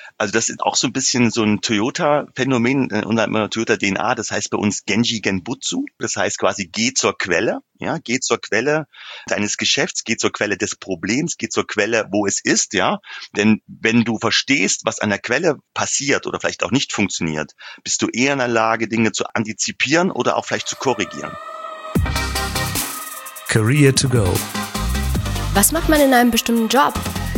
Also das ist auch so ein bisschen so ein Toyota-Phänomen und einer Toyota-DNA. Das heißt bei uns Genji Genbutsu. Das heißt quasi geh zur Quelle. Ja, geh zur Quelle deines Geschäfts, geh zur Quelle des Problems, geh zur Quelle, wo es ist. Ja, denn wenn du verstehst, was an der Quelle passiert oder vielleicht auch nicht funktioniert, bist du eher in der Lage, Dinge zu antizipieren oder auch vielleicht zu korrigieren. Career to go. Was macht man in einem bestimmten Job?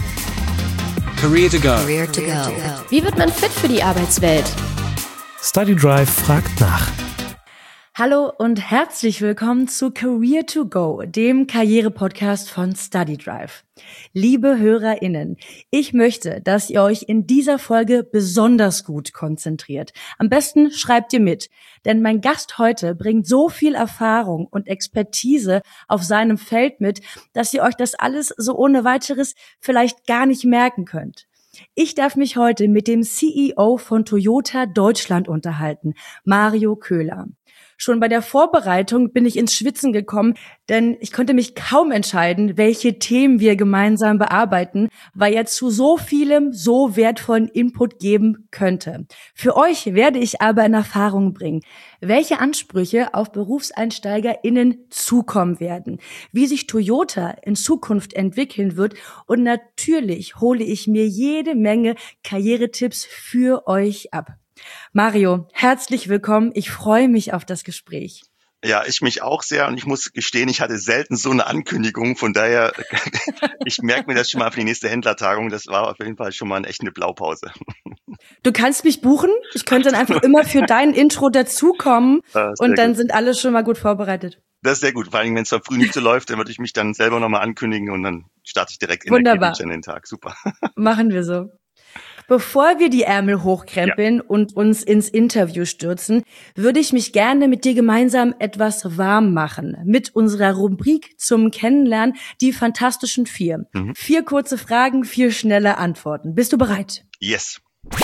Career to go. Career to go. Wie wird man fit für die Arbeitswelt? StudyDrive fragt nach. Hallo und herzlich willkommen zu Career to Go, dem Karriere-Podcast von StudyDrive. Liebe HörerInnen, ich möchte, dass ihr euch in dieser Folge besonders gut konzentriert. Am besten schreibt ihr mit, denn mein Gast heute bringt so viel Erfahrung und Expertise auf seinem Feld mit, dass ihr euch das alles so ohne weiteres vielleicht gar nicht merken könnt. Ich darf mich heute mit dem CEO von Toyota Deutschland unterhalten, Mario Köhler. Schon bei der Vorbereitung bin ich ins Schwitzen gekommen, denn ich konnte mich kaum entscheiden, welche Themen wir gemeinsam bearbeiten, weil er zu so vielem so wertvollen Input geben könnte. Für euch werde ich aber in Erfahrung bringen, welche Ansprüche auf BerufseinsteigerInnen zukommen werden, wie sich Toyota in Zukunft entwickeln wird und natürlich hole ich mir jede Menge Karrieretipps für euch ab. Mario, herzlich willkommen. Ich freue mich auf das Gespräch. Ja, ich mich auch sehr und ich muss gestehen, ich hatte selten so eine Ankündigung. Von daher, ich merke mir das schon mal für die nächste Händlertagung. Das war auf jeden Fall schon mal echt eine Blaupause. Du kannst mich buchen. Ich könnte dann einfach immer für dein Intro dazukommen und dann sind alle schon mal gut vorbereitet. Das ist sehr gut. Vor allem, wenn es da früh nicht so läuft, dann würde ich mich dann selber nochmal ankündigen und dann starte ich direkt in Wunderbar. der den Tag. Super. Machen wir so. Bevor wir die Ärmel hochkrempeln und uns ins Interview stürzen, würde ich mich gerne mit dir gemeinsam etwas warm machen. Mit unserer Rubrik zum Kennenlernen, die Fantastischen Vier. 4 kurze Fragen, 4 schnelle Antworten. Bist du bereit? Yes.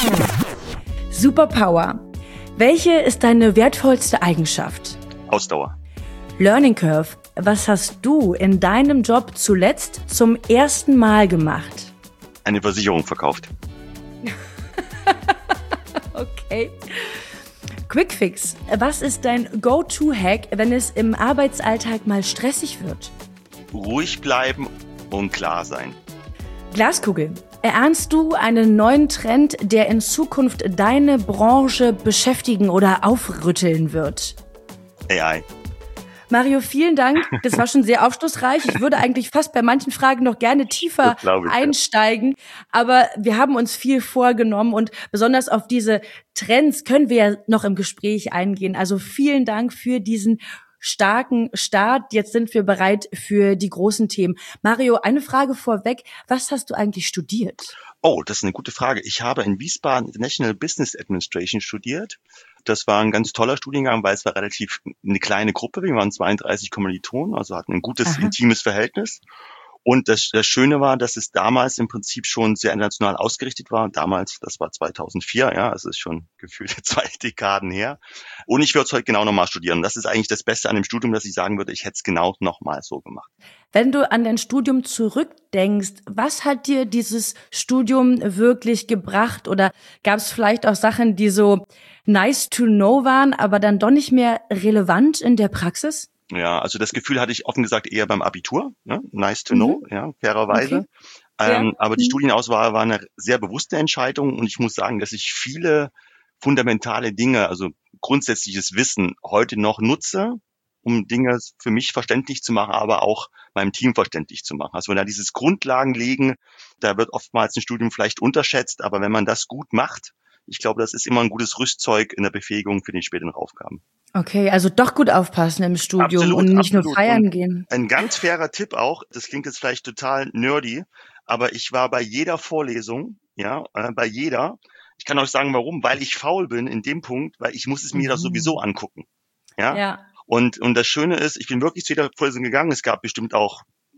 Superpower. Welche ist deine wertvollste Eigenschaft? Ausdauer. Learning Curve. Was hast du in deinem Job zuletzt zum ersten Mal gemacht? Eine Versicherung verkauft. Okay. Quickfix. Was ist dein Go-To-Hack, wenn es im Arbeitsalltag mal stressig wird? Ruhig bleiben und klar sein. Glaskugel. Erahnst du einen neuen Trend, der in Zukunft deine Branche beschäftigen oder aufrütteln wird? AI. Mario, vielen Dank. Das war schon sehr aufschlussreich. Ich würde eigentlich fast bei manchen Fragen noch gerne tiefer einsteigen. Aber wir haben uns viel vorgenommen und besonders auf diese Trends können wir ja noch im Gespräch eingehen. Also vielen Dank für diesen starken Start. Jetzt sind wir bereit für die großen Themen. Mario, eine Frage vorweg. Was hast du eigentlich studiert? Oh, das ist eine gute Frage. Ich habe in Wiesbaden International Business Administration studiert. Das war ein ganz toller Studiengang, weil es war relativ eine kleine Gruppe. Wir waren 32 Kommilitonen, also hatten ein gutes, intimes Verhältnis. Und das Schöne war, dass es damals im Prinzip schon sehr international ausgerichtet war. Damals, das war 2004, ja, es ist schon gefühlte 2 Dekaden her. Und ich würde es heute genau nochmal studieren. Das ist eigentlich das Beste an dem Studium, dass ich sagen würde, ich hätte es genau nochmal so gemacht. Wenn du an dein Studium zurückdenkst, was hat dir dieses Studium wirklich gebracht? Oder gab es vielleicht auch Sachen, die so nice to know waren, aber dann doch nicht mehr relevant in der Praxis? Ja, also das Gefühl hatte ich offen gesagt eher beim Abitur, ne? Nice to know, ja, fairerweise. Okay. Aber die Studienauswahl war eine sehr bewusste Entscheidung und ich muss sagen, dass ich viele fundamentale Dinge, also grundsätzliches Wissen heute noch nutze, um Dinge für mich verständlich zu machen, aber auch meinem Team verständlich zu machen. Also wenn da dieses Grundlagenlegen, da wird oftmals ein Studium vielleicht unterschätzt, aber wenn man das gut macht, ich glaube, das ist immer ein gutes Rüstzeug in der Befähigung für die späteren Aufgaben. Okay, also doch gut aufpassen im Studium absolut, und nicht absolut. nur feiern gehen. Ein ganz fairer Tipp auch, das klingt jetzt vielleicht total nerdy, aber ich war bei jeder Vorlesung, ja, bei jeder. Ich kann euch sagen, warum, weil ich faul bin in dem Punkt, weil ich muss es mir das sowieso angucken. Ja. Und das Schöne ist, ich bin wirklich zu jeder Vorlesung gegangen. Es gab bestimmt auch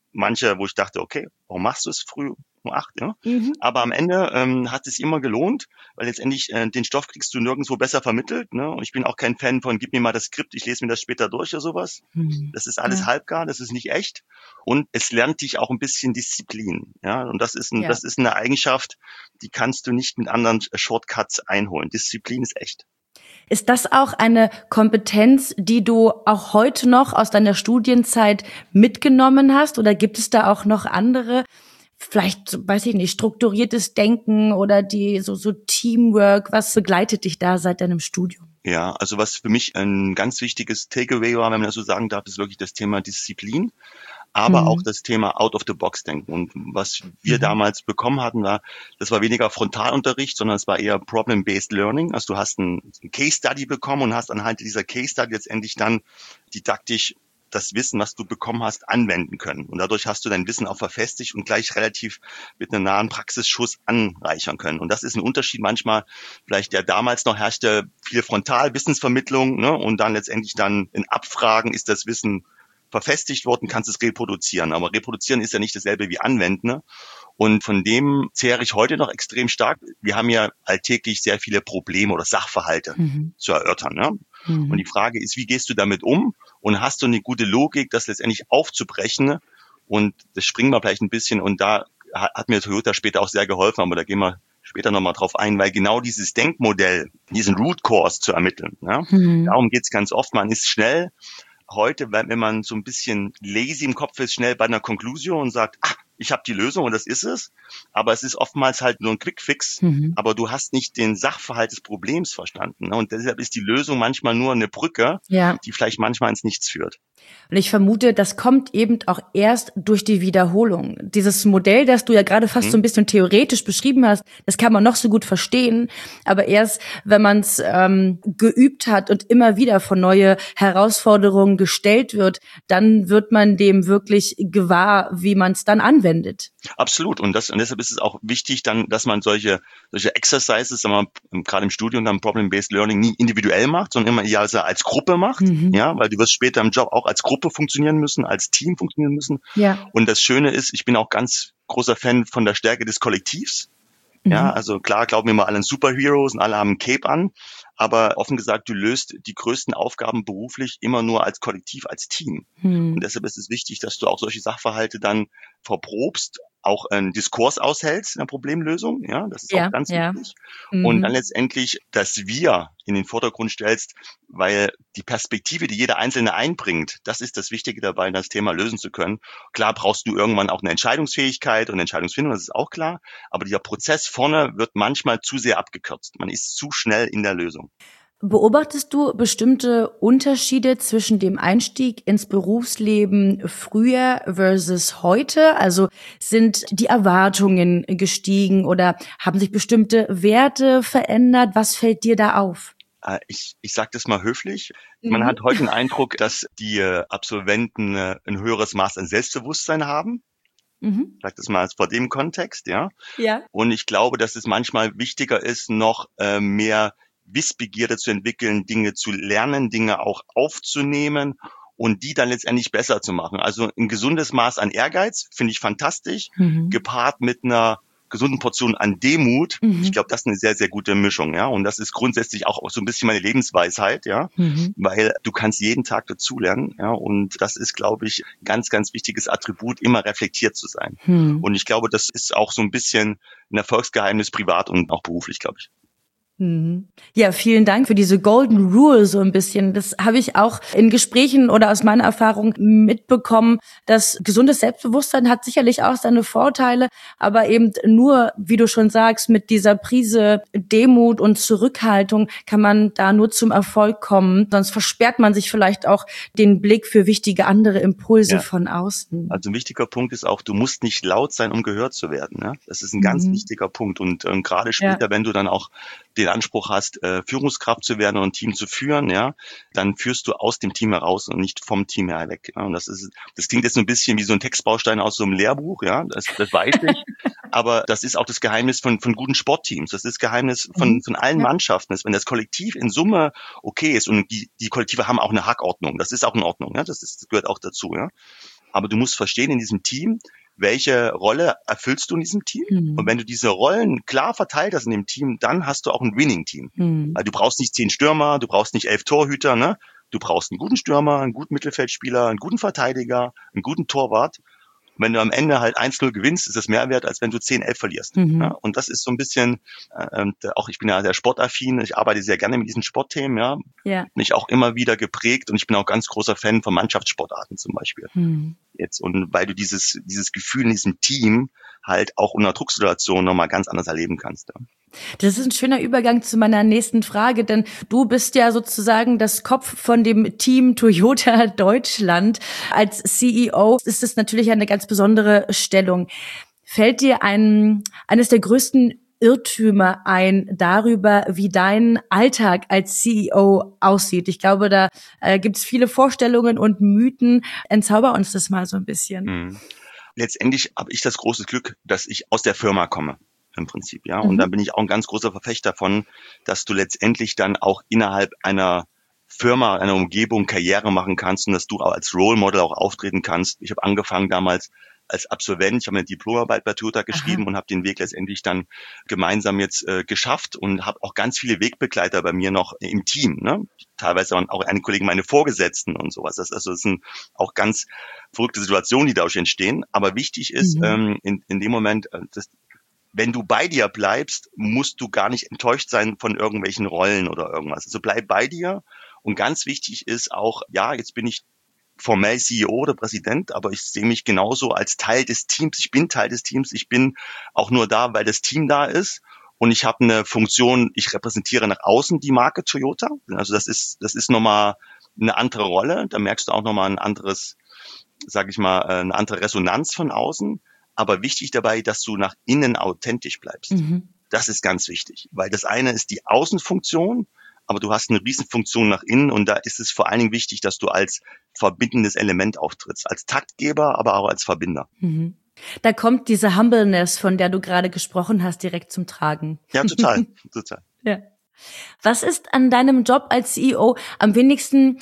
manche, wo ich dachte, okay, warum machst du es früh um 8? Ja? Aber am Ende hat es immer gelohnt, weil letztendlich den Stoff kriegst du nirgendwo besser vermittelt. Ne? Und ich bin auch kein Fan von, gib mir mal das Skript, ich lese mir das später durch oder sowas. Das ist alles halbgar, das ist nicht echt. Und es lernt dich auch ein bisschen Disziplin. Ja? Und das ist eine Eigenschaft, die kannst du nicht mit anderen Shortcuts einholen. Disziplin ist echt. Ist das auch eine Kompetenz, die du auch heute noch aus deiner Studienzeit mitgenommen hast? Oder gibt es da auch noch andere, vielleicht, weiß ich nicht, strukturiertes Denken oder so Teamwork? Was begleitet dich da seit deinem Studium? Ja, also was für mich ein ganz wichtiges Takeaway war, wenn man das so sagen darf, ist wirklich das Thema Disziplin. Aber auch das Thema Out-of-the-Box-Denken. Und was wir damals bekommen hatten, das war weniger Frontalunterricht, sondern es war eher Problem-Based Learning. Also du hast ein Case-Study bekommen und hast anhand dieser Case-Study letztendlich dann didaktisch das Wissen, was du bekommen hast, anwenden können. Und dadurch hast du dein Wissen auch verfestigt und gleich relativ mit einem nahen Praxisschuss anreichern können. Und das ist ein Unterschied manchmal, vielleicht der damals noch herrschte, viel Frontal-Wissensvermittlung, ne? Und dann letztendlich dann in Abfragen ist das Wissen verfestigt worden, kannst es reproduzieren. Aber reproduzieren ist ja nicht dasselbe wie anwenden. Ne? Und von dem zehre ich heute noch extrem stark. Wir haben ja alltäglich sehr viele Probleme oder Sachverhalte zu erörtern. Ne? Und die Frage ist, wie gehst du damit um? Und hast du eine gute Logik, das letztendlich aufzubrechen? Und das springen wir vielleicht ein bisschen. Und da hat mir Toyota später auch sehr geholfen, aber da gehen wir später nochmal drauf ein, weil genau dieses Denkmodell, diesen Root Cause zu ermitteln, ja? Darum geht's ganz oft. Man ist schnell heute, wenn man so ein bisschen lazy im Kopf ist, schnell bei einer Conclusio und sagt, ich habe die Lösung und das ist es. Aber es ist oftmals halt nur ein Quickfix. Aber du hast nicht den Sachverhalt des Problems verstanden. Ne? Und deshalb ist die Lösung manchmal nur eine Brücke, die vielleicht manchmal ins Nichts führt. Und ich vermute, das kommt eben auch erst durch die Wiederholung. Dieses Modell, das du ja gerade fast so ein bisschen theoretisch beschrieben hast, das kann man noch so gut verstehen. Aber erst, wenn man es geübt hat und immer wieder vor neue Herausforderungen gestellt wird, dann wird man dem wirklich gewahr, wie man es dann anwendet. Absolut. Und deshalb ist es auch wichtig, dann, dass man solche Exercises, sagen wir, gerade im Studium dann Problem-Based Learning nie individuell macht, sondern immer eher als Gruppe macht. Ja, weil du wirst später im Job auch als Gruppe funktionieren müssen, als Team funktionieren müssen. Ja. Und das Schöne ist, ich bin auch ganz großer Fan von der Stärke des Kollektivs. Ja, also klar glauben wir mal alle an Superheroes und alle haben ein Cape an. Aber offen gesagt, du löst die größten Aufgaben beruflich immer nur als Kollektiv, als Team. Und deshalb ist es wichtig, dass du auch solche Sachverhalte dann verprobst, auch einen Diskurs aushältst in der Problemlösung. Ja, das ist auch ganz wichtig. Und dann letztendlich das Wir in den Vordergrund stellst, weil die Perspektive, die jeder Einzelne einbringt, das ist das Wichtige dabei, das Thema lösen zu können. Klar brauchst du irgendwann auch eine Entscheidungsfähigkeit und Entscheidungsfindung, das ist auch klar. Aber dieser Prozess vorne wird manchmal zu sehr abgekürzt. Man ist zu schnell in der Lösung. Beobachtest du bestimmte Unterschiede zwischen dem Einstieg ins Berufsleben früher versus heute? Also sind die Erwartungen gestiegen oder haben sich bestimmte Werte verändert? Was fällt dir da auf? Ich sage das mal höflich. Man hat heute den Eindruck, dass die Absolventen ein höheres Maß an Selbstbewusstsein haben. Ich sage das mal vor dem Kontext, ja. Und ich glaube, dass es manchmal wichtiger ist, noch mehr Wissbegierde zu entwickeln, Dinge zu lernen, Dinge auch aufzunehmen und die dann letztendlich besser zu machen. Also ein gesundes Maß an Ehrgeiz finde ich fantastisch, gepaart mit einer gesunden Portion an Demut. Ich glaube, das ist eine sehr, sehr gute Mischung, ja. Und das ist grundsätzlich auch so ein bisschen meine Lebensweisheit, ja, weil du kannst jeden Tag dazulernen, ja. Und das ist, glaube ich, ganz, ganz wichtiges Attribut, immer reflektiert zu sein. Und ich glaube, das ist auch so ein bisschen ein Erfolgsgeheimnis privat und auch beruflich, glaube ich. Ja, vielen Dank für diese Golden Rule so ein bisschen. Das habe ich auch in Gesprächen oder aus meiner Erfahrung mitbekommen, dass gesundes Selbstbewusstsein hat sicherlich auch seine Vorteile, aber eben nur, wie du schon sagst, mit dieser Prise Demut und Zurückhaltung kann man da nur zum Erfolg kommen. Sonst versperrt man sich vielleicht auch den Blick für wichtige andere Impulse von außen. Also ein wichtiger Punkt ist auch, du musst nicht laut sein, um gehört zu werden. Ne? Das ist ein ganz wichtiger Punkt. Und gerade später, wenn du dann auch den Anspruch hast, Führungskraft zu werden und ein Team zu führen, ja, dann führst du aus dem Team heraus und nicht vom Team her weg. Ja. Und das klingt jetzt so ein bisschen wie so ein Textbaustein aus so einem Lehrbuch, ja, das weiß ich. Aber das ist auch das Geheimnis von guten Sportteams. Das ist das Geheimnis von allen Mannschaften. Wenn das Kollektiv in Summe okay ist und die Kollektive haben auch eine Hackordnung, das ist auch in Ordnung, ja, das gehört auch dazu, ja. aber du musst verstehen in diesem Team, welche Rolle erfüllst du in diesem Team? Und wenn du diese Rollen klar verteilt hast in dem Team, dann hast du auch ein Winning-Team. Weil du brauchst nicht 10 Stürmer, du brauchst nicht 11 Torhüter, ne? Du brauchst einen guten Stürmer, einen guten Mittelfeldspieler, einen guten Verteidiger, einen guten Torwart. Wenn du am Ende halt 1-0 gewinnst, ist das mehr wert, als wenn du 10-11 verlierst. Ja? Und das ist so ein bisschen, auch ich bin ja sehr sportaffin, ich arbeite sehr gerne mit diesen Sportthemen, ja. Mich auch immer wieder geprägt und ich bin auch ganz großer Fan von Mannschaftssportarten zum Beispiel. Jetzt, und weil du dieses Gefühl in diesem Team halt auch unter Drucksituationen nochmal ganz anders erleben kannst. Ja. Das ist ein schöner Übergang zu meiner nächsten Frage, denn du bist ja sozusagen das Kopf von dem Team Toyota Deutschland. Als CEO ist es natürlich eine ganz besondere Stellung. Fällt dir eines der größten Irrtümer ein darüber, wie dein Alltag als CEO aussieht? Ich glaube, da gibt es viele Vorstellungen und Mythen. Entzauber uns das mal so ein bisschen. Letztendlich habe ich das große Glück, dass ich aus der Firma komme. Im Prinzip, ja. Und da bin ich auch ein ganz großer Verfechter davon, dass du letztendlich dann auch innerhalb einer Firma, einer Umgebung Karriere machen kannst und dass du auch als Role Model auch auftreten kannst. Ich habe angefangen damals als Absolvent, ich habe eine Diplomarbeit bei Toyota geschrieben und habe den Weg letztendlich dann gemeinsam jetzt geschafft und habe auch ganz viele Wegbegleiter bei mir noch im Team, ne? Teilweise auch einige Kollegen, meine Vorgesetzten und sowas. Das sind auch ganz verrückte Situationen, die dadurch entstehen. Aber wichtig ist in dem Moment, wenn du bei dir bleibst, musst du gar nicht enttäuscht sein von irgendwelchen Rollen oder irgendwas. Also bleib bei dir. Und ganz wichtig ist auch, ja, jetzt bin ich formell CEO oder Präsident, aber ich sehe mich genauso als Teil des Teams. Ich bin Teil des Teams. Ich bin auch nur da, weil das Team da ist. Und ich habe eine Funktion, ich repräsentiere nach außen die Marke Toyota. Also das ist nochmal eine andere Rolle. Da merkst du auch nochmal ein anderes, sage ich mal, eine andere Resonanz von außen. Aber wichtig dabei, dass du nach innen authentisch bleibst. Das ist ganz wichtig, weil das eine ist die Außenfunktion, aber du hast eine Riesenfunktion nach innen und da ist es vor allen Dingen wichtig, dass du als verbindendes Element auftrittst, als Taktgeber, aber auch als Verbinder. Da kommt diese Humbleness, von der du gerade gesprochen hast, direkt zum Tragen. Ja, total. Ja. Was ist an deinem Job als CEO am wenigsten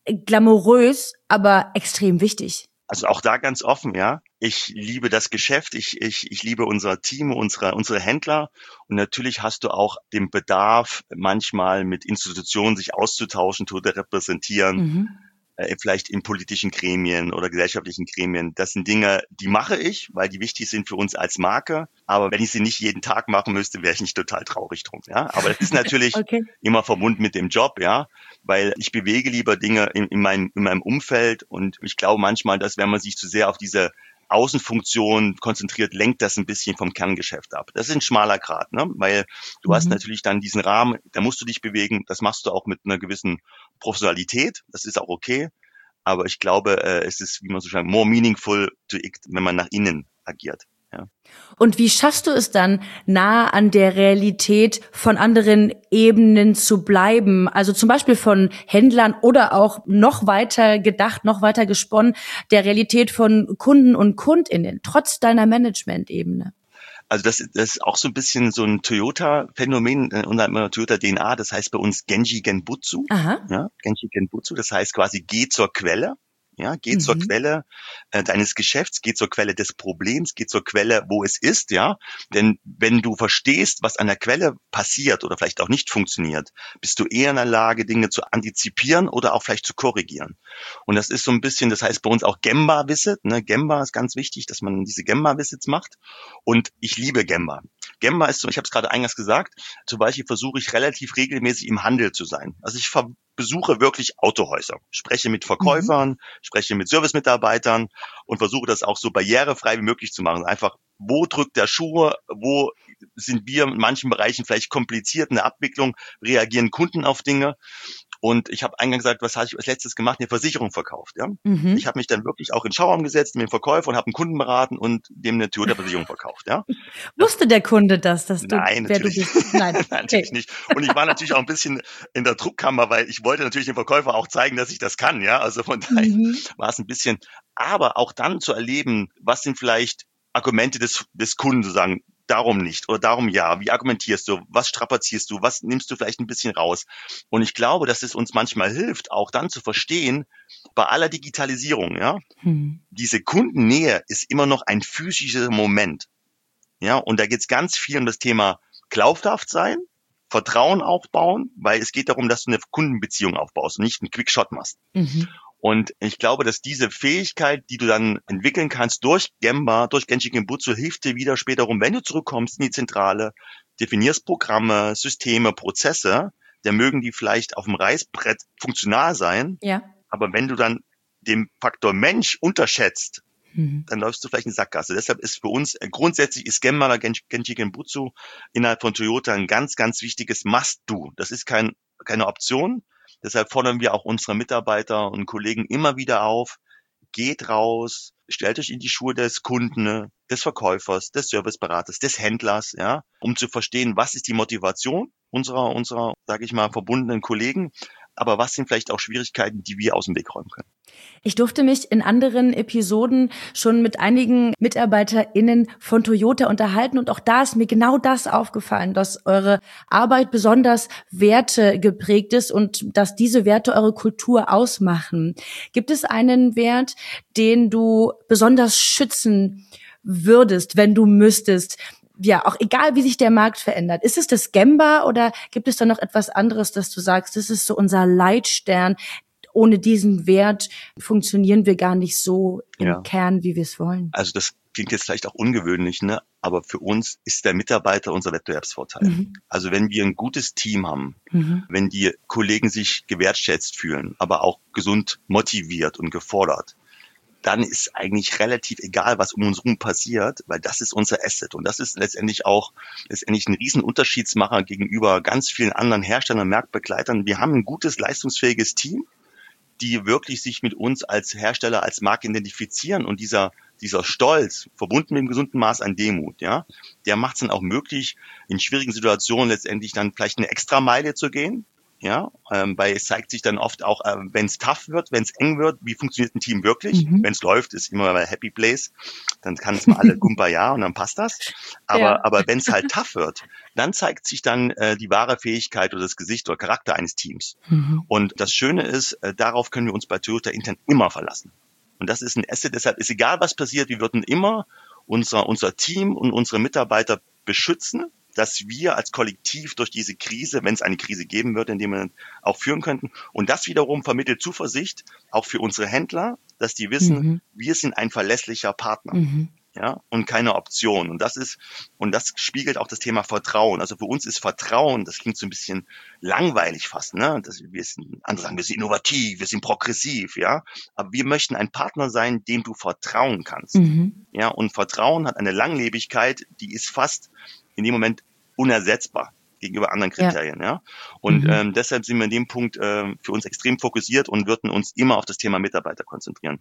glamourös, aber extrem wichtig? Also auch da ganz offen, ja. Ich liebe das Geschäft, ich liebe unser Team, unsere Händler und natürlich hast du auch den Bedarf, manchmal mit Institutionen sich auszutauschen, zu repräsentieren, vielleicht in politischen Gremien oder gesellschaftlichen Gremien. Das sind Dinge, die mache ich, weil die wichtig sind für uns als Marke. Aber wenn ich sie nicht jeden Tag machen müsste, wäre ich nicht total traurig drum. Ja, aber das ist natürlich immer verbunden mit dem Job, ja, weil ich bewege lieber Dinge in meinem Umfeld und ich glaube manchmal, dass wenn man sich zu sehr auf diese Außenfunktion konzentriert, lenkt das ein bisschen vom Kerngeschäft ab. Das ist ein schmaler Grat, ne? Weil du hast natürlich dann diesen Rahmen, da musst du dich bewegen, das machst du auch mit einer gewissen Professionalität, das ist auch okay, aber ich glaube, es ist, wie man so sagt, more meaningful to act, wenn man nach innen agiert. Ja. Und wie schaffst du es dann, nah an der Realität von anderen Ebenen zu bleiben? Also zum Beispiel von Händlern oder auch noch weiter gedacht, noch weiter gesponnen, der Realität von Kunden und KundInnen, trotz deiner Management-Ebene? Also das ist auch so ein bisschen so ein Toyota-Phänomen, unser Toyota-DNA, das heißt bei uns Genji Genbutsu. Ja, Genji Genbutsu, das heißt quasi geh zur Quelle. Ja, geh zur Quelle deines Geschäfts, geh zur Quelle des Problems, geh zur Quelle, wo es ist, ja. Denn wenn du verstehst, was an der Quelle passiert oder vielleicht auch nicht funktioniert, bist du eher in der Lage, Dinge zu antizipieren oder auch vielleicht zu korrigieren. Und das ist so ein bisschen, das heißt bei uns auch Gemba-Visit, ne. Gemba ist ganz wichtig, dass man diese Gemba-Visits macht. Und ich liebe Gemba. Gemba ist so, ich habe es gerade eingangs gesagt, zum Beispiel versuche ich relativ regelmäßig im Handel zu sein. Also ich besuche wirklich Autohäuser, spreche mit Verkäufern, spreche mit Servicemitarbeitern und versuche das auch so barrierefrei wie möglich zu machen. Einfach, wo drückt der Schuh, wo sind wir in manchen Bereichen vielleicht kompliziert in der Abwicklung, reagieren Kunden auf Dinge. Und ich habe eingangs gesagt, was habe ich als letztes gemacht? Eine Versicherung verkauft. Ja? Ich habe mich dann wirklich auch in den Schauraum gesetzt mit dem Verkäufer und habe einen Kunden beraten und dem eine Toyota-Versicherung verkauft. Ja? Wusste der Kunde das, dass du, Nein, wer natürlich. du bist? Nein, natürlich nicht. Und ich war natürlich auch ein bisschen in der Druckkammer, weil ich wollte natürlich dem Verkäufer auch zeigen, dass ich das kann. Ja, also von daher war es ein bisschen. Aber auch dann zu erleben, was sind vielleicht Argumente des Kunden, zu sagen, darum nicht oder darum ja? Wie argumentierst du? Was strapazierst du? Was nimmst du vielleicht ein bisschen raus? Und ich glaube, dass es uns manchmal hilft, auch dann zu verstehen, bei aller Digitalisierung, ja, diese Kundennähe ist immer noch ein physischer Moment. Ja, und da geht es ganz viel um das Thema glaubhaft sein, Vertrauen aufbauen, weil es geht darum, dass du eine Kundenbeziehung aufbaust und nicht einen Quickshot machst. Und ich glaube, dass diese Fähigkeit, die du dann entwickeln kannst durch Gemba, durch Genchi Genbutsu, hilft dir wieder später rum, wenn du zurückkommst in die Zentrale, definierst Programme, Systeme, Prozesse, dann mögen die vielleicht auf dem Reißbrett funktional sein, aber wenn du dann den Faktor Mensch unterschätzt, dann läufst du vielleicht in die Sackgasse. Deshalb ist für uns grundsätzlich ist Gemba oder Genchi Genbutsu innerhalb von Toyota ein ganz, ganz wichtiges Must-Do. Das ist keine Option. Deshalb fordern wir auch unsere Mitarbeiter und Kollegen immer wieder auf, geht raus, stellt euch in die Schuhe des Kunden, des Verkäufers, des Serviceberaters, des Händlers, ja, um zu verstehen, was ist die Motivation unserer, sage ich mal, verbundenen Kollegen, aber was sind vielleicht auch Schwierigkeiten, die wir aus dem Weg räumen können. Ich durfte mich in anderen Episoden schon mit einigen MitarbeiterInnen von Toyota unterhalten und auch da ist mir genau das aufgefallen, dass eure Arbeit besonders Werte geprägt ist und dass diese Werte eure Kultur ausmachen. Gibt es einen Wert, den du besonders schützen würdest, wenn du müsstest? Ja, auch egal, wie sich der Markt verändert. Ist es das Gemba oder gibt es da noch etwas anderes, dass du sagst, das ist so unser Leitstern? Ohne diesen Wert funktionieren wir gar nicht so im Kern, wie wir es wollen. Also das klingt jetzt vielleicht auch ungewöhnlich, ne? Aber für uns ist der Mitarbeiter unser Wettbewerbsvorteil. Also wenn wir ein gutes Team haben, wenn die Kollegen sich gewertschätzt fühlen, aber auch gesund motiviert und gefordert, dann ist eigentlich relativ egal, was um uns herum passiert, weil das ist unser Asset. Und das ist letztendlich ein riesen Unterschiedsmacher gegenüber ganz vielen anderen Herstellern, Marktbegleitern. Wir haben ein gutes, leistungsfähiges Team, die wirklich sich mit uns als Hersteller, als Marke identifizieren und dieser Stolz, verbunden mit einem gesunden Maß an Demut, ja, der macht es dann auch möglich, in schwierigen Situationen letztendlich dann vielleicht eine Extrameile zu gehen, ja, weil es zeigt sich dann oft auch, wenn es tough wird, wenn es eng wird, wie funktioniert ein Team wirklich? Wenn es läuft, ist immer mal Happy Place, dann kann es mal alle Kumbaya und dann passt das. Aber wenn es halt tough wird, dann zeigt sich dann die wahre Fähigkeit oder das Gesicht oder Charakter eines Teams. Und das Schöne ist, darauf können wir uns bei Toyota intern immer verlassen. Und das ist ein Asset, deshalb ist egal, was passiert, wir würden immer unser Team und unsere Mitarbeiter beschützen, dass wir als Kollektiv durch diese Krise, wenn es eine Krise geben wird, in der wir auch führen könnten. Und das wiederum vermittelt Zuversicht, auch für unsere Händler, dass die wissen, wir sind ein verlässlicher Partner. Ja, und keine Option. Und das spiegelt auch das Thema Vertrauen. Also für uns ist Vertrauen, das klingt so ein bisschen langweilig fast, ne? Andere sagen, wir sind innovativ, wir sind progressiv, ja. Aber wir möchten ein Partner sein, dem du vertrauen kannst. Ja, und Vertrauen hat eine Langlebigkeit, die ist fast in dem Moment unersetzbar gegenüber anderen Kriterien, ja. Und deshalb sind wir in dem Punkt für uns extrem fokussiert und würden uns immer auf das Thema Mitarbeiter konzentrieren.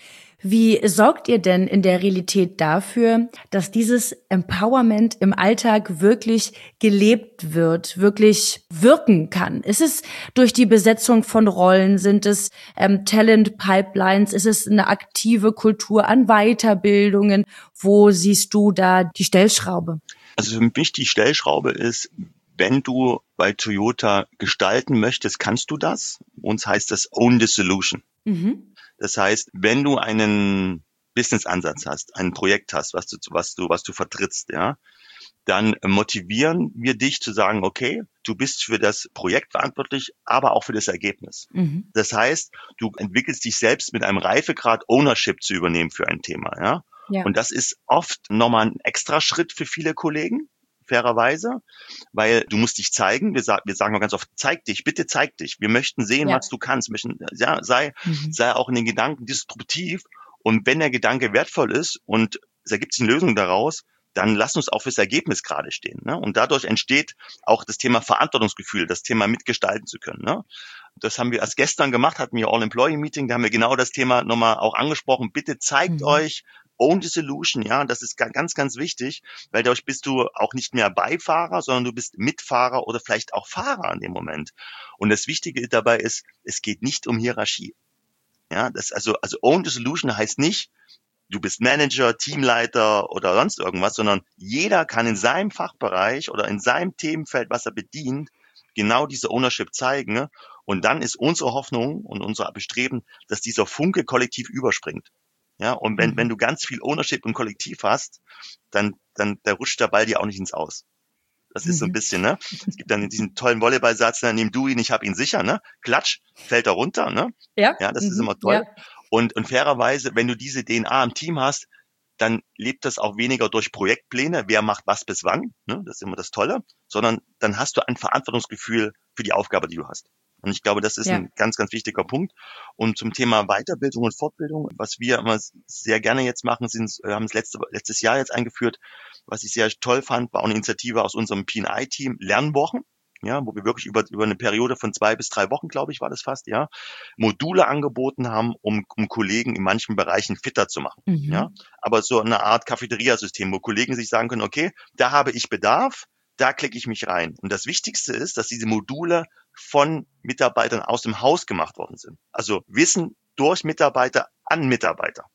Wie sorgt ihr denn in der Realität dafür, dass dieses Empowerment im Alltag wirklich gelebt wird, wirklich wirken kann? Ist es durch die Besetzung von Rollen? Sind es Talent-Pipelines? Ist es eine aktive Kultur an Weiterbildungen? Wo siehst du da die Stellschraube? Also für mich die Stellschraube ist, wenn du bei Toyota gestalten möchtest, kannst du das. Uns heißt das Own the Solution. Das heißt, wenn du einen Business-Ansatz hast, ein Projekt hast, was du vertrittst, ja, dann motivieren wir dich zu sagen, okay, du bist für das Projekt verantwortlich, aber auch für das Ergebnis. Das heißt, du entwickelst dich selbst mit einem Reifegrad, Ownership zu übernehmen für ein Thema, ja. Und das ist oft nochmal ein extra Schritt für viele Kollegen, fairerweise, weil du musst dich zeigen. Wir sagen auch ganz oft, bitte zeig dich. Wir möchten sehen, was du kannst. Sei auch in den Gedanken disruptiv. Und wenn der Gedanke wertvoll ist und es ergibt sich eine Lösung daraus, dann lass uns auch fürs Ergebnis gerade stehen. Ne? Und dadurch entsteht auch das Thema Verantwortungsgefühl, das Thema mitgestalten zu können. Ne? Das haben wir erst gestern gemacht, hatten wir All-Employee-Meeting, da haben wir genau das Thema nochmal auch angesprochen. Bitte zeigt euch, Own the Solution, ja, das ist ganz, ganz wichtig, weil dadurch bist du auch nicht mehr Beifahrer, sondern du bist Mitfahrer oder vielleicht auch Fahrer in dem Moment. Und das Wichtige dabei ist, es geht nicht um Hierarchie. Ja, also Own the Solution heißt nicht, du bist Manager, Teamleiter oder sonst irgendwas, sondern jeder kann in seinem Fachbereich oder in seinem Themenfeld, was er bedient, genau diese Ownership zeigen. Ne? Und dann ist unsere Hoffnung und unser Bestreben, dass dieser Funke kollektiv überspringt. Ja, und wenn du ganz viel Ownership im Kollektiv hast, dann da rutscht der Ball dir auch nicht ins Aus. Das ist so ein bisschen, ne? Es gibt dann diesen tollen Volleyballsatz, ne? Nimm du ihn, ich hab ihn sicher, ne? Klatsch, fällt er runter, ne? Ja. Ja, das ist immer toll. Ja. Und fairerweise, wenn du diese DNA im Team hast, dann lebt das auch weniger durch Projektpläne, wer macht was bis wann, ne? Das ist immer das Tolle, sondern dann hast du ein Verantwortungsgefühl für die Aufgabe, die du hast. Und ich glaube, das ist ein ganz, ganz wichtiger Punkt. Und zum Thema Weiterbildung und Fortbildung, was wir immer sehr gerne jetzt machen, haben es letztes Jahr jetzt eingeführt, was ich sehr toll fand, war auch eine Initiative aus unserem P&I-Team, Lernwochen, ja, wo wir wirklich über eine Periode von 2 bis 3 Wochen, glaube ich, war das fast, ja, Module angeboten haben, um Kollegen in manchen Bereichen fitter zu machen, ja. Aber so eine Art Cafeteria-System, wo Kollegen sich sagen können, okay, da habe ich Bedarf, da klicke ich mich rein. Und das Wichtigste ist, dass diese Module von Mitarbeitern aus dem Haus gemacht worden sind. Also Wissen durch Mitarbeiter an Mitarbeiter.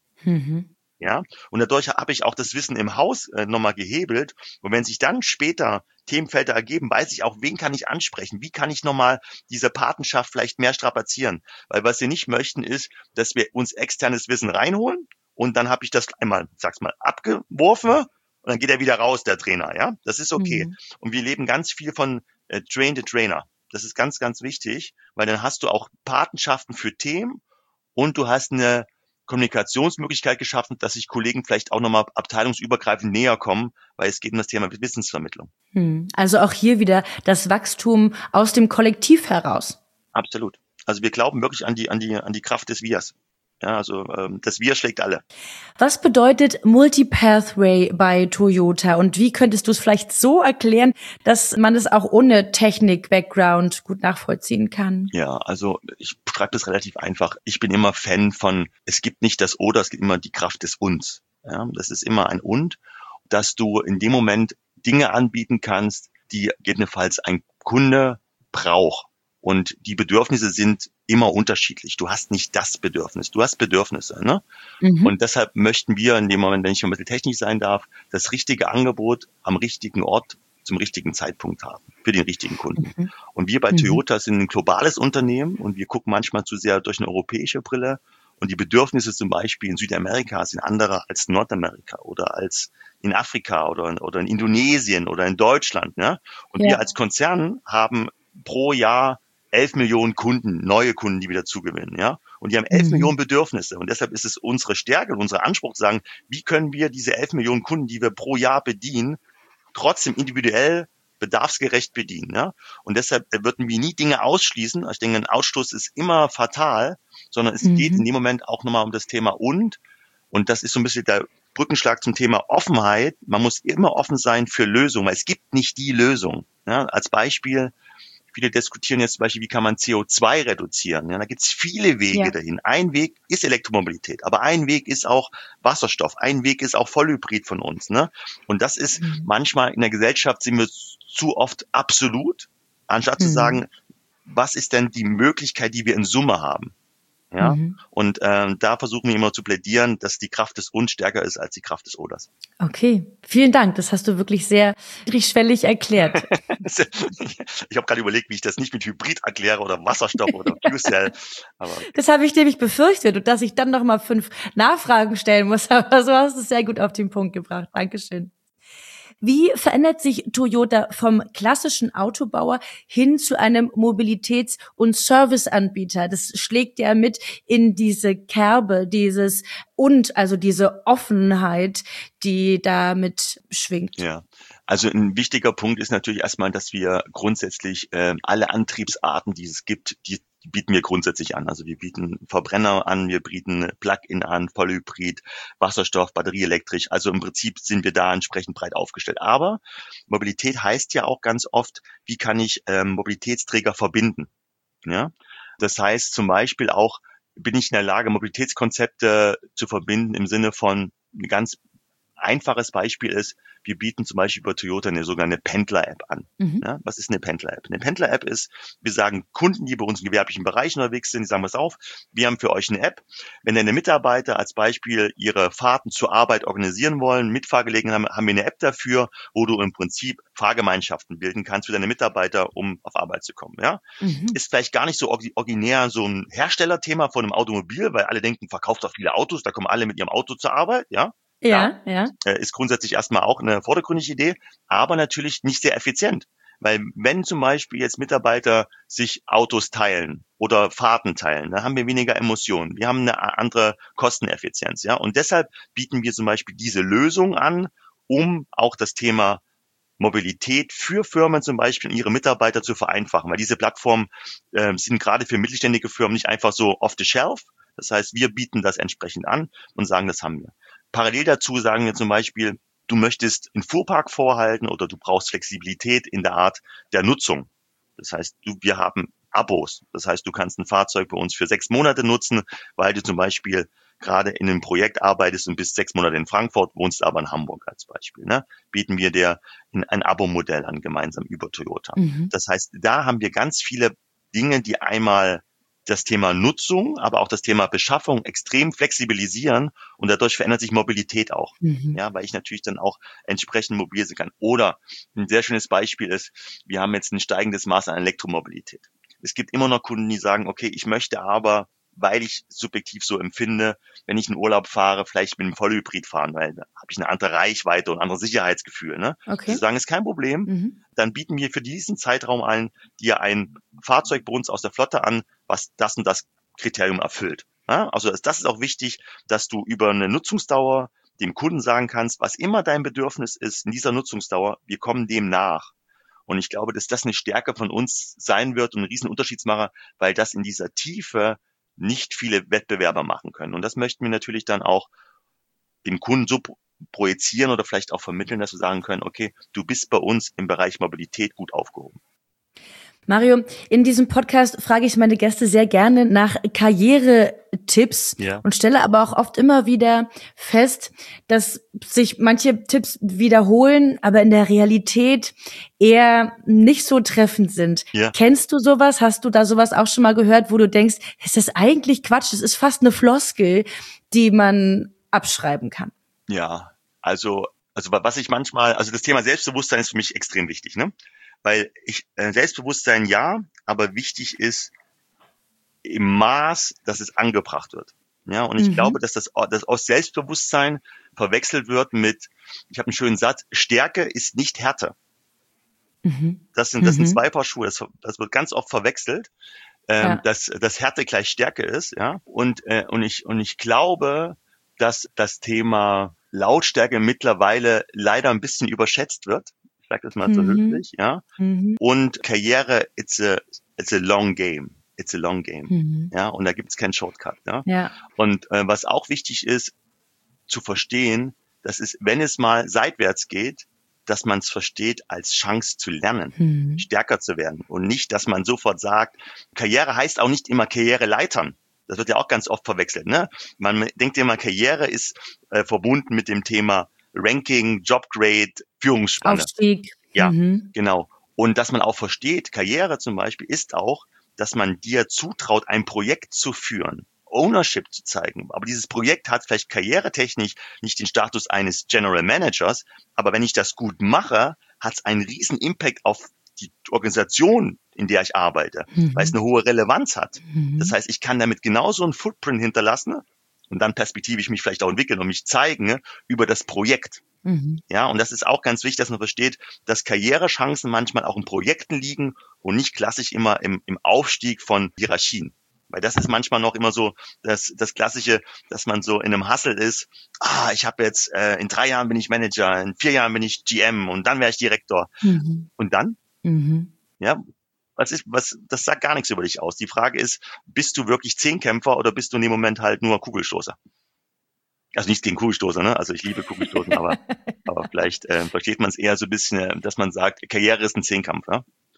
Ja, und dadurch habe ich auch das Wissen im Haus nochmal gehebelt. Und wenn sich dann später Themenfelder ergeben, weiß ich auch, wen kann ich ansprechen? Wie kann ich nochmal diese Patenschaft vielleicht mehr strapazieren? Weil was wir nicht möchten, ist, dass wir uns externes Wissen reinholen und dann habe ich das einmal, sag's mal, abgeworfen und dann geht er wieder raus, der Trainer. Ja, das ist okay. Und wir leben ganz viel von Train the Trainer. Das ist ganz, ganz wichtig, weil dann hast du auch Patenschaften für Themen und du hast eine Kommunikationsmöglichkeit geschaffen, dass sich Kollegen vielleicht auch nochmal abteilungsübergreifend näher kommen, weil es geht um das Thema Wissensvermittlung. Also auch hier wieder das Wachstum aus dem Kollektiv heraus. Absolut. Also wir glauben wirklich an die Kraft des Wirs. Ja, also das Wir schlägt alle. Was bedeutet Multipathway bei Toyota und wie könntest du es vielleicht so erklären, dass man es auch ohne Technik-Background gut nachvollziehen kann? Ja, also ich beschreibe das relativ einfach. Ich bin immer Fan von, es gibt nicht das Oder, es gibt immer die Kraft des Uns. Ja, das ist immer ein Und, dass du in dem Moment Dinge anbieten kannst, die gegebenenfalls ein Kunde braucht. Und die Bedürfnisse sind immer unterschiedlich. Du hast nicht das Bedürfnis, du hast Bedürfnisse. Ne? Und deshalb möchten wir in dem Moment, wenn ich ein bisschen technisch sein darf, das richtige Angebot am richtigen Ort zum richtigen Zeitpunkt haben, für den richtigen Kunden. Und wir bei Toyota sind ein globales Unternehmen und wir gucken manchmal zu sehr durch eine europäische Brille. Und die Bedürfnisse zum Beispiel in Südamerika sind andere als Nordamerika oder als in Afrika oder in Indonesien oder in Deutschland. Ne? Und wir als Konzern haben pro Jahr 11 Millionen Kunden, neue Kunden, die wir dazugewinnen, ja. Und die haben 11 Millionen Bedürfnisse. Und deshalb ist es unsere Stärke und unser Anspruch zu sagen, wie können wir diese 11 Millionen Kunden, die wir pro Jahr bedienen, trotzdem individuell bedarfsgerecht bedienen, ja. Und deshalb würden wir nie Dinge ausschließen. Ich denke, ein Ausstoß ist immer fatal, sondern es geht in dem Moment auch nochmal um das Thema und das ist so ein bisschen der Brückenschlag zum Thema Offenheit. Man muss immer offen sein für Lösungen, weil es gibt nicht die Lösung. Ja. Als Beispiel, viele diskutieren jetzt zum Beispiel, wie kann man CO2 reduzieren. Ja, da gibt es viele Wege dahin. Ein Weg ist Elektromobilität, aber ein Weg ist auch Wasserstoff, ein Weg ist auch Vollhybrid von uns. Ne? Und das ist manchmal in der Gesellschaft sind wir zu oft absolut, anstatt zu sagen, was ist denn die Möglichkeit, die wir in Summe haben. Ja, und da versuchen wir immer zu plädieren, dass die Kraft des Und stärker ist als die Kraft des Oders. Okay, vielen Dank. Das hast du wirklich sehr niedrigschwellig erklärt. Ich habe gerade überlegt, wie ich das nicht mit Hybrid erkläre oder Wasserstoff oder Fuel Cell. Aber das habe ich nämlich befürchtet und dass ich dann noch mal 5 Nachfragen stellen muss. Aber so hast du es sehr gut auf den Punkt gebracht. Dankeschön. Wie verändert sich Toyota vom klassischen Autobauer hin zu einem Mobilitäts- und Serviceanbieter? Das schlägt ja mit in diese Kerbe, dieses und, also diese Offenheit, die damit schwingt. Ja, also ein wichtiger Punkt ist natürlich erstmal, dass wir grundsätzlich alle Antriebsarten, die es gibt, die bieten wir grundsätzlich an. Also wir bieten Verbrenner an, wir bieten Plug-in an, Vollhybrid, Wasserstoff, batterieelektrisch. Also im Prinzip sind wir da entsprechend breit aufgestellt. Aber Mobilität heißt ja auch ganz oft, wie kann ich Mobilitätsträger verbinden? Ja, das heißt zum Beispiel auch, bin ich in der Lage, Mobilitätskonzepte zu verbinden im Sinne von ganz einfaches Beispiel ist, wir bieten zum Beispiel über Toyota eine sogenannte Pendler-App an. Ja, was ist eine Pendler-App? Eine Pendler-App ist, wir sagen Kunden, die bei uns im gewerblichen Bereich unterwegs sind, die sagen, pass auf, wir haben für euch eine App. Wenn deine Mitarbeiter als Beispiel ihre Fahrten zur Arbeit organisieren wollen, Mitfahrgelegenheiten haben wir eine App dafür, wo du im Prinzip Fahrgemeinschaften bilden kannst für deine Mitarbeiter, um auf Arbeit zu kommen. Ja? Ist vielleicht gar nicht so originär so ein Herstellerthema von einem Automobil, weil alle denken, verkauft doch viele Autos, da kommen alle mit ihrem Auto zur Arbeit, ja. Ja. Ist grundsätzlich erstmal auch eine vordergründige Idee, aber natürlich nicht sehr effizient. Weil wenn zum Beispiel jetzt Mitarbeiter sich Autos teilen oder Fahrten teilen, dann haben wir weniger Emissionen. Wir haben eine andere Kosteneffizienz, ja. Und deshalb bieten wir zum Beispiel diese Lösung an, um auch das Thema Mobilität für Firmen zum Beispiel und ihre Mitarbeiter zu vereinfachen. Weil diese Plattformen sind gerade für mittelständige Firmen nicht einfach so off the shelf. Das heißt, wir bieten das entsprechend an und sagen, das haben wir. Parallel dazu sagen wir zum Beispiel, du möchtest einen Fuhrpark vorhalten oder du brauchst Flexibilität in der Art der Nutzung. Das heißt, wir haben Abos. Das heißt, du kannst ein Fahrzeug bei uns für 6 Monate nutzen, weil du zum Beispiel gerade in einem Projekt arbeitest und bist 6 Monate in Frankfurt, wohnst aber in Hamburg als Beispiel. Ne? Bieten wir dir ein Abo-Modell an, gemeinsam über Toyota. Das heißt, da haben wir ganz viele Dinge, die einmal das Thema Nutzung, aber auch das Thema Beschaffung extrem flexibilisieren und dadurch verändert sich Mobilität auch. Ja, weil ich natürlich dann auch entsprechend mobil sein kann. Oder ein sehr schönes Beispiel ist, wir haben jetzt ein steigendes Maß an Elektromobilität. Es gibt immer noch Kunden, die sagen, okay, ich möchte aber, weil ich subjektiv so empfinde, wenn ich in Urlaub fahre, vielleicht mit einem Vollhybrid fahren, weil da habe ich eine andere Reichweite und ein anderes Sicherheitsgefühl. Ne? Okay. Sie sagen, ist kein Problem. Dann bieten wir für diesen Zeitraum dir ein Fahrzeug bei uns aus der Flotte an, was das und das Kriterium erfüllt. Ja? Also das ist auch wichtig, dass du über eine Nutzungsdauer dem Kunden sagen kannst, was immer dein Bedürfnis ist in dieser Nutzungsdauer, wir kommen dem nach. Und ich glaube, dass das eine Stärke von uns sein wird und ein riesen Unterschiedsmacher, weil das in dieser Tiefe nicht viele Wettbewerber machen können. Und das möchten wir natürlich dann auch dem Kunden so projizieren oder vielleicht auch vermitteln, dass wir sagen können, okay, du bist bei uns im Bereich Mobilität gut aufgehoben. Mario, in diesem Podcast frage ich meine Gäste sehr gerne nach Karrieretipps und stelle aber auch oft immer wieder fest, dass sich manche Tipps wiederholen, aber in der Realität eher nicht so treffend sind. Ja. Kennst du sowas? Hast du da sowas auch schon mal gehört, wo du denkst, es ist eigentlich Quatsch, das ist fast eine Floskel, die man abschreiben kann? Ja, also was ich manchmal, also das Thema Selbstbewusstsein ist für mich extrem wichtig, ne? Weil Selbstbewusstsein ja, aber wichtig ist im Maß, dass es angebracht wird. Ja, und ich glaube, dass das aus Selbstbewusstsein verwechselt wird mit, ich habe einen schönen Satz, Stärke ist nicht Härte. Das sind 2 Paar Schuhe, das wird ganz oft verwechselt, dass Härte gleich Stärke ist, ja. Und ich glaube, dass das Thema Lautstärke mittlerweile leider ein bisschen überschätzt wird. Ich sage das mal so höflich, ja. Und Karriere, it's a long game. It's a long game. Ja, und da gibt's keinen Shortcut, ja. Und was auch wichtig ist, zu verstehen, dass es, wenn es mal seitwärts geht, dass man es versteht als Chance zu lernen, stärker zu werden. Und nicht, dass man sofort sagt, Karriere heißt auch nicht immer Karriereleitern. Das wird ja auch ganz oft verwechselt, ne? Man denkt immer, Karriere ist verbunden mit dem Thema Ranking, Jobgrade, Führungsspanne. Aufstieg. Ja, genau. Und dass man auch versteht, Karriere zum Beispiel ist auch, dass man dir zutraut, ein Projekt zu führen, Ownership zu zeigen. Aber dieses Projekt hat vielleicht karrieretechnisch nicht den Status eines General Managers, aber wenn ich das gut mache, hat es einen riesen Impact auf die Organisation, in der ich arbeite, weil es eine hohe Relevanz hat. Das heißt, ich kann damit genauso einen Footprint hinterlassen und dann perspektivisch mich vielleicht auch entwickeln und mich zeigen über das Projekt. Ja, und das ist auch ganz wichtig, dass man versteht, dass Karrierechancen manchmal auch in Projekten liegen und nicht klassisch immer im Aufstieg von Hierarchien. Weil das ist manchmal noch immer so das Klassische, dass man so in einem Hustle ist, ich habe jetzt, in 3 Jahren bin ich Manager, in 4 Jahren bin ich GM und dann wäre ich Direktor. Und dann? Ja, das sagt gar nichts über dich aus. Die Frage ist, bist du wirklich Zehnkämpfer oder bist du in dem Moment halt nur Kugelstoßer? Also nichts gegen Kugelstoßer, ne? Also ich liebe Kugelstoßen, aber vielleicht versteht man es eher so ein bisschen, dass man sagt, Karriere ist ein Zehnkampf, ja?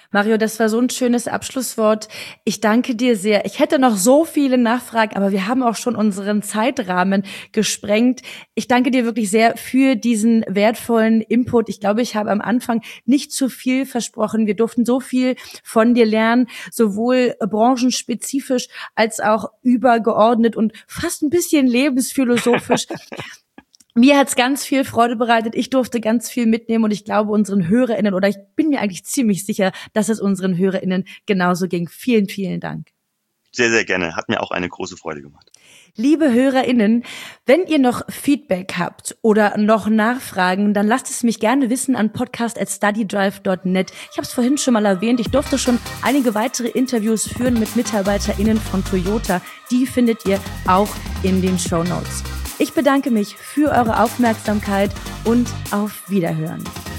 Mario, das war so ein schönes Abschlusswort. Ich danke dir sehr. Ich hätte noch so viele Nachfragen, aber wir haben auch schon unseren Zeitrahmen gesprengt. Ich danke dir wirklich sehr für diesen wertvollen Input. Ich glaube, ich habe am Anfang nicht zu viel versprochen. Wir durften so viel von dir lernen, sowohl branchenspezifisch als auch übergeordnet und fast ein bisschen lebensphilosophisch. Mir hat's ganz viel Freude bereitet. Ich durfte ganz viel mitnehmen und ich glaube unseren HörerInnen, oder ich bin mir eigentlich ziemlich sicher, dass es unseren HörerInnen genauso ging. Vielen, vielen Dank. Sehr, sehr gerne. Hat mir auch eine große Freude gemacht. Liebe HörerInnen, wenn ihr noch Feedback habt oder noch Nachfragen, dann lasst es mich gerne wissen an podcast@studydrive.net. Ich habe es vorhin schon mal erwähnt, ich durfte schon einige weitere Interviews führen mit MitarbeiterInnen von Toyota. Die findet ihr auch in den Shownotes. Ich bedanke mich für eure Aufmerksamkeit und auf Wiederhören.